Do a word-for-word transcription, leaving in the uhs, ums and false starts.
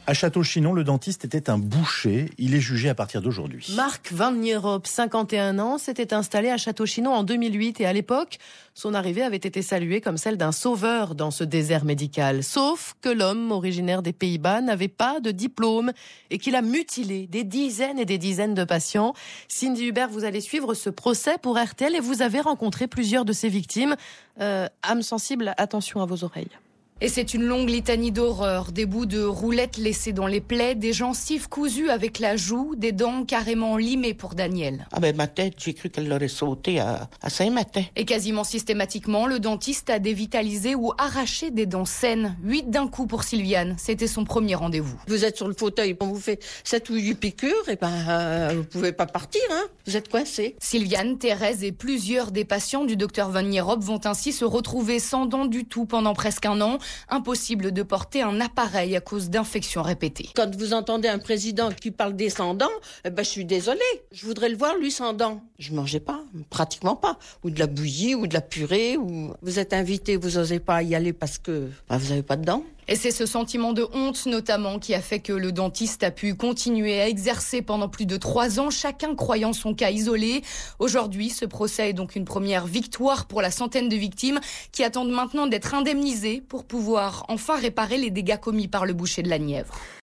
À Château-Chinon, le dentiste était un boucher. Il est jugé à partir d'aujourd'hui. Marc Van Nierop, cinquante et un ans, s'était installé à Château-Chinon en deux mille huit et à l'époque, son arrivée avait été saluée comme celle d'un sauveur dans ce désert médical. Sauf que l'homme, originaire des Pays-Bas, n'avait pas de diplôme et qu'il a mutilé des dizaines et des dizaines de patients. Cindy Hubert, vous allez suivre ce procès pour R T L et vous avez rencontré plusieurs de ses victimes. Euh, âme sensible, attention à vos oreilles. Et c'est une longue litanie d'horreur, des bouts de roulettes laissés dans les plaies, des gencives cousues avec la joue, des dents carrément limées pour Daniel. Ah ben ma tête, j'ai cru qu'elle l'aurait sauté à, à Saint-Martin. Et quasiment systématiquement, le dentiste a dévitalisé ou arraché des dents saines. Huit d'un coup pour Sylviane, c'était son premier rendez-vous. Vous êtes sur le fauteuil, on vous fait sept ou huit piqûres, et ben euh, vous pouvez pas partir, hein. Vous êtes coincés. Sylviane, Thérèse et plusieurs des patients du docteur Van Nierop vont ainsi se retrouver sans dents du tout pendant presque un an. Impossible de porter un appareil à cause d'infections répétées. Quand vous entendez un président qui parle des sans dents, eh ben, je suis désolée. Je voudrais le voir, lui, sans dents. Je mangeais pas, pratiquement pas. Ou de la bouillie, ou de la purée. Ou... Vous êtes invité, vous osez pas y aller parce que ben, vous avez pas de dents. Et c'est ce sentiment de honte notamment qui a fait que le dentiste a pu continuer à exercer pendant plus de trois ans, chacun croyant son cas isolé. Aujourd'hui, ce procès est donc une première victoire pour la centaine de victimes qui attendent maintenant d'être indemnisées pour pouvoir enfin réparer les dégâts commis par le boucher de la Nièvre.